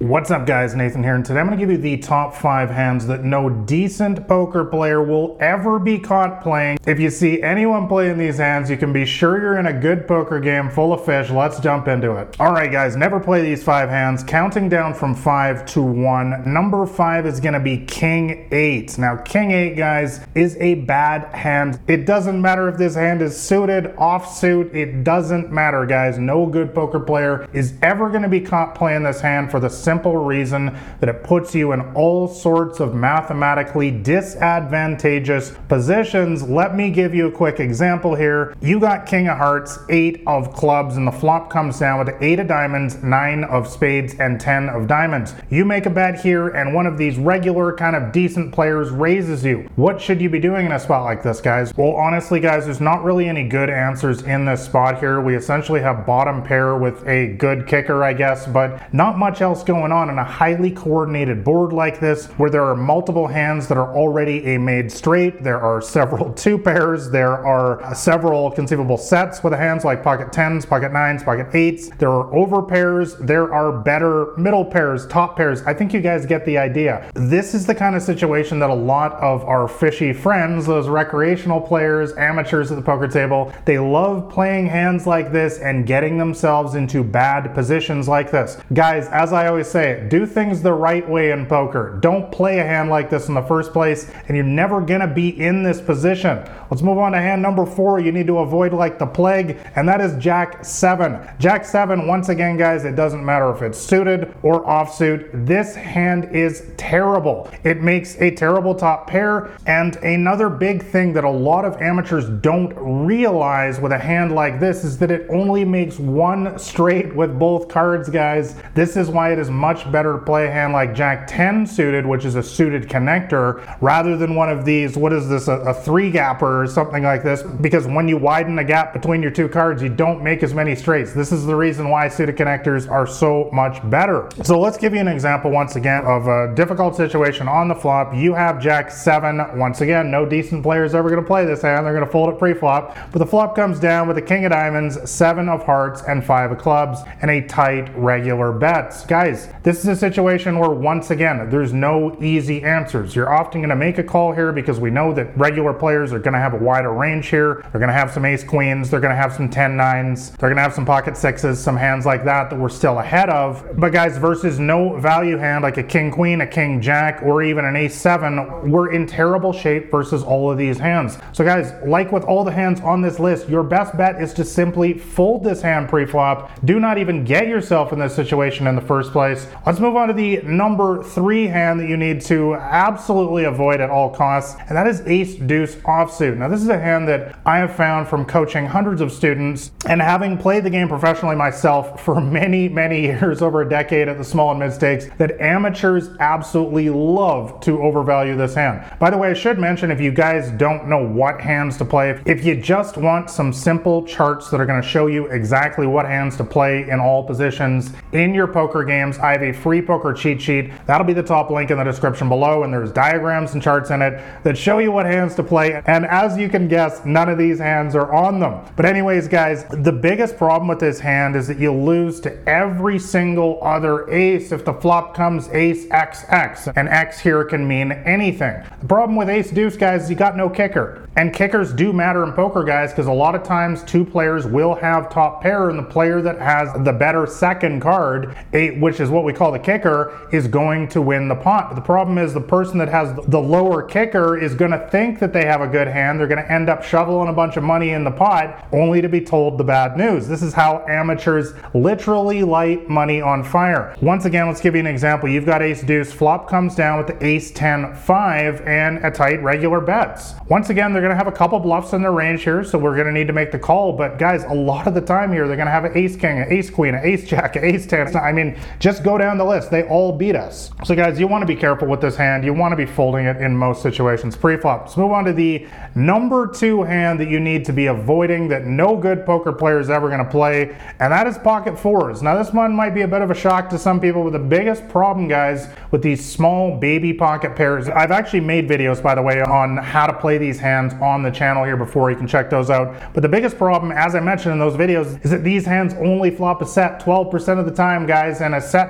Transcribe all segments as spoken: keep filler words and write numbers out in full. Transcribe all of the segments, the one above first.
What's up guys, Nathan here, and today I'm going to give you the top five hands that no decent poker player will ever be caught playing. If you see anyone playing these hands, you can be sure you're in a good poker game full of fish. Let's jump into it. Alright guys, never play these five hands. Counting down from five to one, number five is going to be King eight. Now King eight, guys, is a bad hand. It doesn't matter if this hand is suited, offsuit, it doesn't matter guys. No good poker player is ever going to be caught playing this hand for the simple reason that it puts you in all sorts of mathematically disadvantageous positions. Let me give you a quick example here. You got King of Hearts, eight of clubs, and the flop comes down with eight of diamonds, nine of spades, and ten of diamonds. You make a bet here, and one of these regular kind of decent players raises you. What should you be doing in a spot like this, guys? Well, honestly, guys, there's not really any good answers in this spot here. We essentially have bottom pair with a good kicker, I guess, but not much else going on in a highly coordinated board like this, where there are multiple hands that are already a made straight. There are several two pairs. There are several conceivable sets with hands like pocket tens, pocket nines, pocket eights. There are over pairs. There are better middle pairs, top pairs. I think you guys get the idea. This is the kind of situation that a lot of our fishy friends, those recreational players, amateurs at the poker table, they love playing hands like this and getting themselves into bad positions like this. Guys, as I always say, do things the right way in poker. Don't play a hand like this in the first place, and you're never gonna be in this position. Let's move on to hand number four you need to avoid like the plague, and that is Jack seven. Jack seven, once again guys, it doesn't matter if it's suited or offsuit. This hand is terrible. It makes a terrible top pair, and another big thing that a lot of amateurs don't realize with a hand like this is that it only makes one straight with both cards, guys. This is why it is much better to play a hand like Jack ten suited, which is a suited connector, rather than one of these, what is this, a, a three gapper or something like this, because when you widen the gap between your two cards, you don't make as many straights. This is the reason why suited connectors are so much better. So let's give you an example once again of a difficult situation on the flop. You have Jack seven. Once again, no decent player is ever going to play this hand. They're going to fold it pre-flop, but the flop comes down with a king of diamonds, seven of hearts, and five of clubs, and a tight regular bets. Guys, this is a situation where, once again, there's no easy answers. You're often going to make a call here because we know that regular players are going to have a wider range here. They're going to have some ace queens. They're going to have some ten nines. They're going to have some pocket sixes, some hands like that that we're still ahead of. But guys, versus no value hand like a king queen, a king jack, or even an ace seven, we're in terrible shape versus all of these hands. So guys, like with all the hands on this list, your best bet is to simply fold this hand pre-flop. Do not even get yourself in this situation in the first place. Let's move on to the number three hand that you need to absolutely avoid at all costs, and that is ace deuce offsuit. Now this is a hand that I have found from coaching hundreds of students and having played the game professionally myself for many, many years, over a decade at the small and mid stakes, that amateurs absolutely love to overvalue this hand. By the way, I should mention, if you guys don't know what hands to play, if you just want some simple charts that are going to show you exactly what hands to play in all positions in your poker games, I have a free poker cheat sheet. That'll be the top link in the description below, and there's diagrams and charts in it that show you what hands to play, and as you can guess, none of these hands are on them. But anyways guys, the biggest problem with this hand is that you lose to every single other ace if the flop comes ace X X, and X here can mean anything. The problem with ace deuce, guys, is you got no kicker, and kickers do matter in poker, guys, because a lot of times two players will have top pair, and the player that has the better second card, eight, which is what we call the kicker, is going to win the pot. But the problem is the person that has the lower kicker is going to think that they have a good hand. They're going to end up shoveling a bunch of money in the pot only to be told the bad news. This is how amateurs literally light money on fire. Once again, let's give you an example. You've got ace deuce, flop comes down with the ace ten five and a tight regular bets. Once again, they're going to have a couple bluffs in their range here, so we're going to need to make the call. But guys, a lot of the time here, they're going to have an ace king, an ace queen, an ace jack, an ace ten. I mean, just go down the list. They all beat us. So guys, you want to be careful with this hand. You want to be folding it in most situations pre-flop. Let's move on to the number two hand that you need to be avoiding, that no good poker player is ever going to play, and that is pocket fours. Now this one might be a bit of a shock to some people, but the biggest problem, guys, with these small baby pocket pairs, I've actually made videos, by the way, on how to play these hands on the channel here before. You can check those out. But the biggest problem, as I mentioned in those videos, is that these hands only flop a set twelve percent of the time, guys, and a set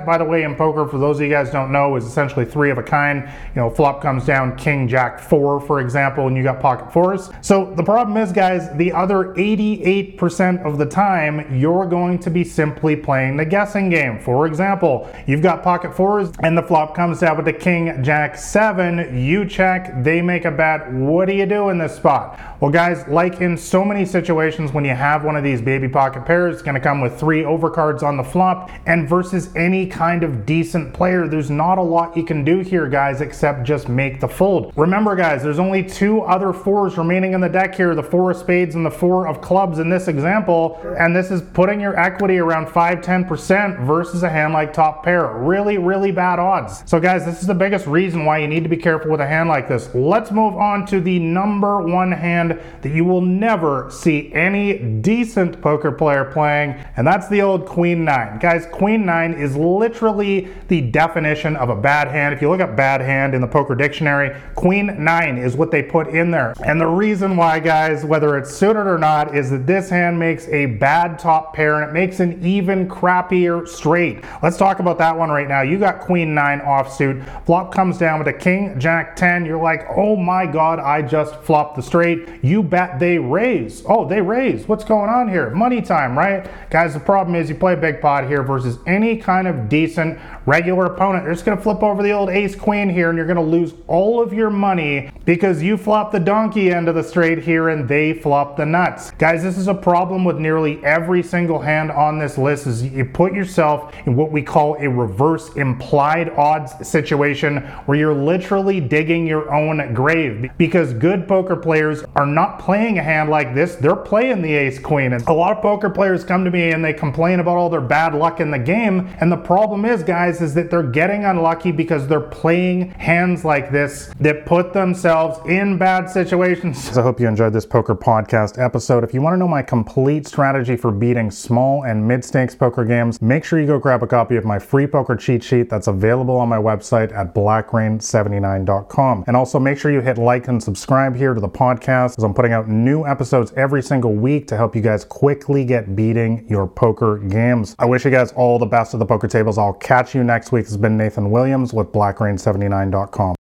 by the way, in poker, for those of you guys who don't know, is essentially three of a kind. You know, flop comes down king, jack, four, for example, and you got pocket fours. So the problem is, guys, the other eighty-eight percent of the time, you're going to be simply playing the guessing game. For example, you've got pocket fours and the flop comes down with the king, jack, seven, you check, they make a bet. What do you do in this spot? Well, guys, like in so many situations, when you have one of these baby pocket pairs, it's going to come with three overcards on the flop, and versus any kind of decent player, there's not a lot you can do here, guys, except just make the fold. Remember, guys, there's only two other fours remaining in the deck here, the four of spades and the four of clubs in this example, and this is putting your equity around five to ten percent versus a hand like top pair. Really, really bad odds. So, guys, this is the biggest reason why you need to be careful with a hand like this. Let's move on to the number one hand that you will never see any decent poker player playing, and that's the old queen nine. Guys, queen nine is literally the definition of a bad hand. If you look up bad hand in the poker dictionary, queen nine is what they put in there. And the reason why, guys, whether it's suited or not, is that this hand makes a bad top pair and it makes an even crappier straight. Let's talk about that one right now. You got queen nine offsuit, flop comes down with a king, jack, ten. You're like, oh my god, I just flopped the straight. You bet they raise. Oh, they raise. What's going on here? Money time, right? Guys, the problem is you play big pot here versus any kind of decent regular opponent. They're just going to flip over the old ace queen here, and you're going to lose all of your money because you flop the donkey end of the straight here and they flop the nuts. Guys, this is a problem with nearly every single hand on this list, is you put yourself in what we call a reverse implied odds situation where you're literally digging your own grave, because good poker players are not playing a hand like this. They're playing the ace queen. And a lot of poker players come to me and they complain about all their bad luck in the game, and the problem is, guys, is that they're getting unlucky because they're playing hands like this that put themselves in bad situations. So I hope you enjoyed this poker podcast episode. If you want to know my complete strategy for beating small and mid-stakes poker games, make sure you go grab a copy of my free poker cheat sheet that's available on my website at black rain seventy-nine dot com. And also make sure you hit like and subscribe here to the podcast, as I'm putting out new episodes every single week to help you guys quickly get beating your poker games. I wish you guys all the best at the poker tables. I'll catch you next week. This has been Nathan Williams with black rain seventy-nine dot com.